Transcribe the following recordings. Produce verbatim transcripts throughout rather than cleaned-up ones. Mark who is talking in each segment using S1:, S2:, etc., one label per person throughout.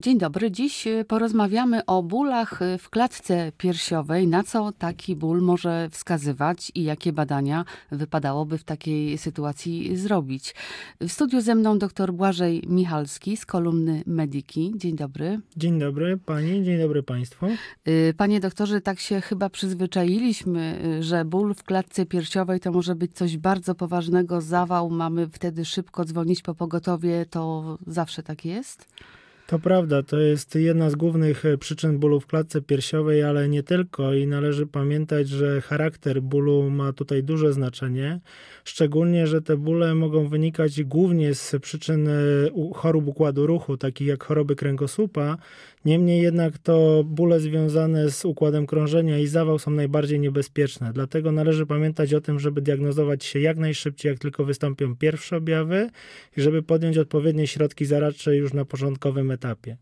S1: Dzień dobry. Dziś porozmawiamy o bólach w klatce piersiowej. Na co taki ból może wskazywać i jakie badania wypadałoby w takiej sytuacji zrobić? W studiu ze mną dr Błażej Michalski z kolumny Mediki. Dzień dobry.
S2: Dzień dobry pani, dzień dobry państwu.
S1: Panie doktorze, tak się chyba przyzwyczailiśmy, że ból w klatce piersiowej to może być coś bardzo poważnego, zawał. Mamy wtedy szybko dzwonić po pogotowie. To zawsze tak jest?
S2: To prawda, to jest jedna z głównych przyczyn bólu w klatce piersiowej, ale nie tylko i należy pamiętać, że charakter bólu ma tutaj duże znaczenie, szczególnie, że te bóle mogą wynikać głównie z przyczyn chorób układu ruchu, takich jak choroby kręgosłupa. Niemniej jednak to bóle związane z układem krążenia i zawał są najbardziej niebezpieczne. Dlatego należy pamiętać o tym, żeby diagnozować się jak najszybciej, jak tylko wystąpią pierwsze objawy i żeby podjąć odpowiednie środki zaradcze już na początkowym etapie.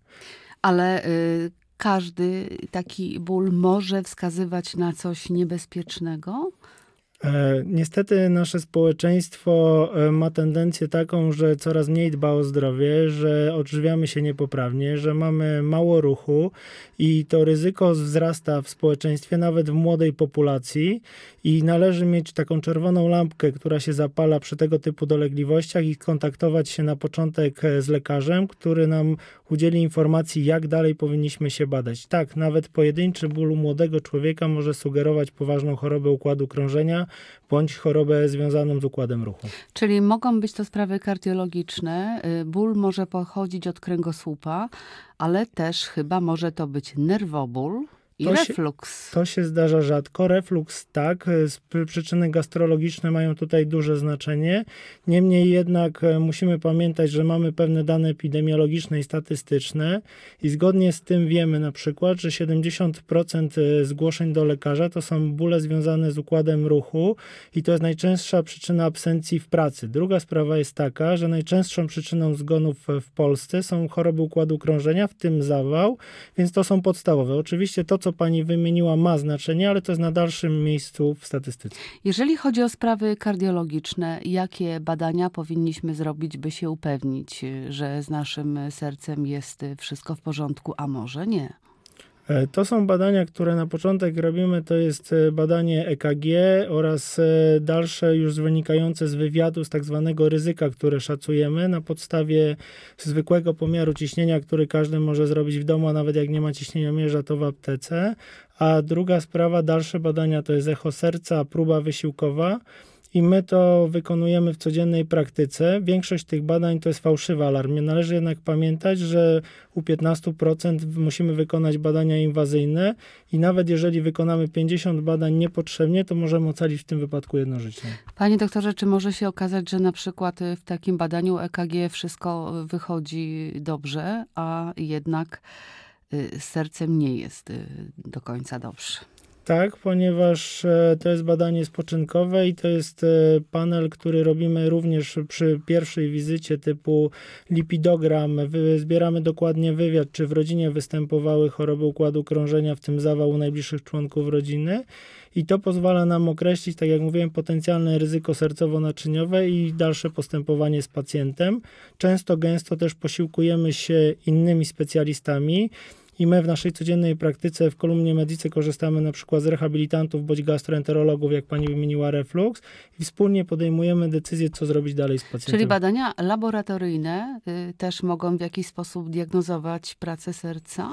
S1: Ale y, każdy taki ból może wskazywać na coś niebezpiecznego?
S2: E, niestety nasze społeczeństwo ma tendencję taką, że coraz mniej dba o zdrowie, że odżywiamy się niepoprawnie, że mamy mało ruchu i to ryzyko wzrasta w społeczeństwie, nawet w młodej populacji i należy mieć taką czerwoną lampkę, która się zapala przy tego typu dolegliwościach i kontaktować się na początek z lekarzem, który nam udzieli informacji, jak dalej powinniśmy się badać. Tak, nawet pojedynczy ból u młodego człowieka może sugerować poważną chorobę układu krążenia, bądź chorobę związaną z układem ruchu.
S1: Czyli mogą być to sprawy kardiologiczne. Ból może pochodzić od kręgosłupa, ale też chyba może to być nerwoból i
S2: to
S1: refluks.
S2: Się, to się zdarza rzadko. Refluks tak, przyczyny gastrologiczne mają tutaj duże znaczenie. Niemniej jednak musimy pamiętać, że mamy pewne dane epidemiologiczne i statystyczne i zgodnie z tym wiemy na przykład, że siedemdziesiąt procent zgłoszeń do lekarza to są bóle związane z układem ruchu i to jest najczęstsza przyczyna absencji w pracy. Druga sprawa jest taka, że najczęstszą przyczyną zgonów w Polsce są choroby układu krążenia, w tym zawał, więc to są podstawowe. Oczywiście to, co pani wymieniła, ma znaczenie, ale to jest na dalszym miejscu w statystyce.
S1: Jeżeli chodzi o sprawy kardiologiczne, jakie badania powinniśmy zrobić, by się upewnić, że z naszym sercem jest wszystko w porządku, a może nie?
S2: To są badania, które na początek robimy, to jest badanie E K G oraz dalsze już wynikające z wywiadu, z tak zwanego ryzyka, które szacujemy na podstawie zwykłego pomiaru ciśnienia, który każdy może zrobić w domu, a nawet jak nie ma ciśnieniomierza, to w aptece. A druga sprawa, dalsze badania to jest echo serca, próba wysiłkowa. I my to wykonujemy w codziennej praktyce. Większość tych badań to jest fałszywy alarm. Należy jednak pamiętać, że u piętnaście procent musimy wykonać badania inwazyjne i nawet jeżeli wykonamy pięćdziesiąt badań niepotrzebnie, to możemy ocalić w tym wypadku jedno życie.
S1: Panie doktorze, czy może się okazać, że na przykład w takim badaniu E K G wszystko wychodzi dobrze, a jednak z sercem nie jest do końca dobrze?
S2: Tak, ponieważ to jest badanie spoczynkowe i to jest panel, który robimy również przy pierwszej wizycie typu lipidogram. Zbieramy dokładnie wywiad, czy w rodzinie występowały choroby układu krążenia, w tym zawał u najbliższych członków rodziny. I to pozwala nam określić, tak jak mówiłem, potencjalne ryzyko sercowo-naczyniowe i dalsze postępowanie z pacjentem. Często, gęsto też posiłkujemy się innymi specjalistami. I my w naszej codziennej praktyce w kolumnie Medicy korzystamy na przykład z rehabilitantów bądź gastroenterologów, jak pani wymieniła reflux, i wspólnie podejmujemy decyzję, co zrobić dalej z pacjentem.
S1: Czyli badania laboratoryjne y, też mogą w jakiś sposób diagnozować pracę serca?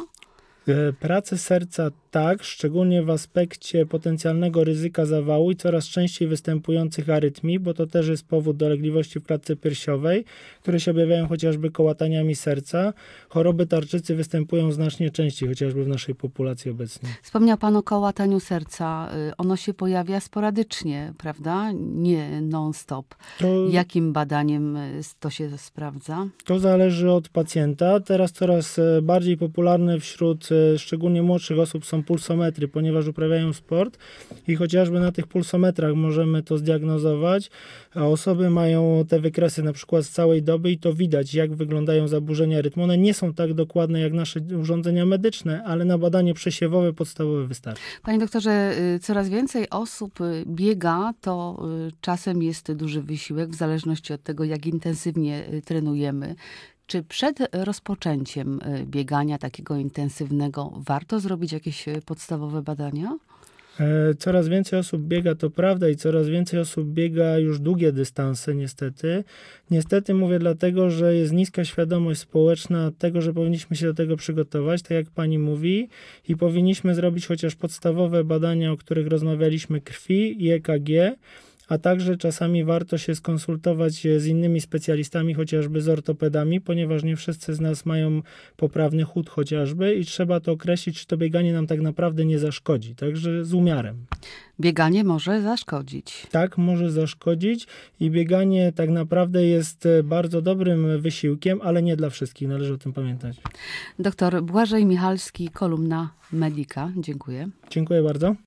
S2: Pracę serca tak, szczególnie w aspekcie potencjalnego ryzyka zawału i coraz częściej występujących arytmii, bo to też jest powód dolegliwości w klatce piersiowej, które się objawiają chociażby kołataniami serca. Choroby tarczycy występują znacznie częściej, chociażby w naszej populacji obecnie.
S1: Wspomniał pan o kołataniu serca. Ono się pojawia sporadycznie, prawda? Nie non-stop. To, Jakim badaniem to się sprawdza?
S2: To zależy od pacjenta. Teraz coraz bardziej popularne wśród szczególnie młodszych osób są pulsometry, ponieważ uprawiają sport i chociażby na tych pulsometrach możemy to zdiagnozować, a osoby mają te wykresy na przykład z całej doby i to widać, jak wyglądają zaburzenia rytmu. One nie są tak dokładne jak nasze urządzenia medyczne, ale na badanie przesiewowe podstawowe wystarczy.
S1: Panie doktorze, coraz więcej osób biega, to czasem jest duży wysiłek, w zależności od tego, jak intensywnie trenujemy. Czy przed rozpoczęciem y, biegania takiego intensywnego warto zrobić jakieś y, podstawowe badania?
S2: E, Coraz więcej osób biega, to prawda, i coraz więcej osób biega już długie dystanse, niestety. Niestety mówię dlatego, że jest niska świadomość społeczna tego, że powinniśmy się do tego przygotować, tak jak pani mówi, i powinniśmy zrobić chociaż podstawowe badania, o których rozmawialiśmy, krwi i E K G, a także czasami warto się skonsultować z innymi specjalistami, chociażby z ortopedami, ponieważ nie wszyscy z nas mają poprawny chód chociażby i trzeba to określić, czy to bieganie nam tak naprawdę nie zaszkodzi. Także z umiarem.
S1: Bieganie może zaszkodzić.
S2: Tak, może zaszkodzić i bieganie tak naprawdę jest bardzo dobrym wysiłkiem, ale nie dla wszystkich, należy o tym pamiętać.
S1: Doktor Błażej Michalski, kolumna Medyka. Dziękuję.
S2: Dziękuję bardzo.